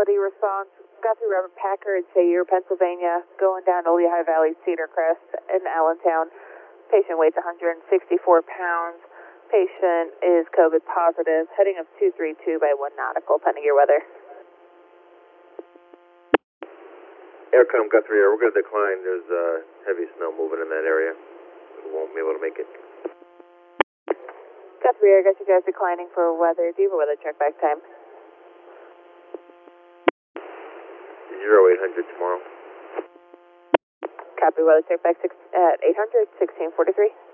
facility response. Guthrie Robert Packard, Sayre, Pennsylvania, going down to Lehigh Valley, Cedar Crest, in Allentown. Patient weighs 164 pounds. Patient is COVID positive. Heading of 232 by 1 nautical, pending your weather. Aircom Guthrie Air, we're going to decline. There's heavy snow moving in that area. We won't be able to make it. Guthrie Air, got you guys declining for weather. Do you have a weather check back time? 0800 tomorrow. Copy, weather check back at 800, 1643.